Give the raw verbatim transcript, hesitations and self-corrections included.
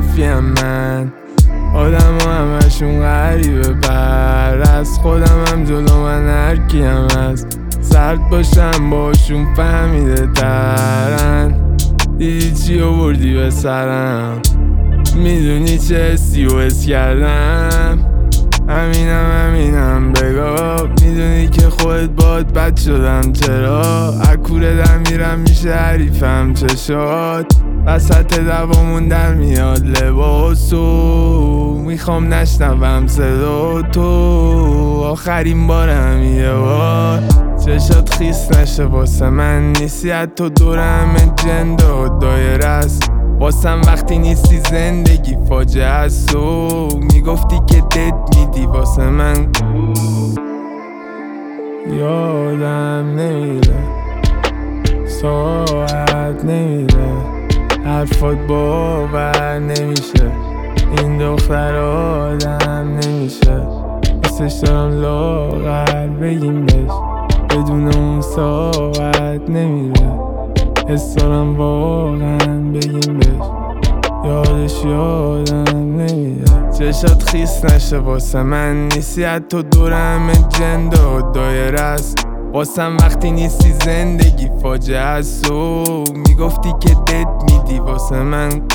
منفیم من. آدم ها همشون غریبه بر از خودم هم جلو من هرکی هم هست سرد باشم باشون فهمیده ترن. دیدی چی آوردی به سرم میدونی چه حسی و حس کردم. همینم همینم بگو میدونی که خودت باد بد شدم چرا اکوره در میرم میشه حریفم چه شد وسط دوامون در میاد لباسو میخوام نشنوم صدا تو آخرین بارم یه بار چشات خیس نشه واسه من نیستی حتی دورم جند و دایر است واسم وقتی نیستی زندگی فاجعه است تو میگفتی که دد میدی واسه من یادم نمیره ساعت نمیره حرفات باور نمیشه این دختر آدم نمیشه حسش دارم لاغر بگیم بهش بدون اون ساعت نمیره حس دارم واقعا بگیم بهش یادش یادم نمیره چشات خیس نشه واسه من نیستی حتی دورم جند و دایر است واسم وقتی نیستی زندگی فاجعه است و میگفتی که دد میدی واسه من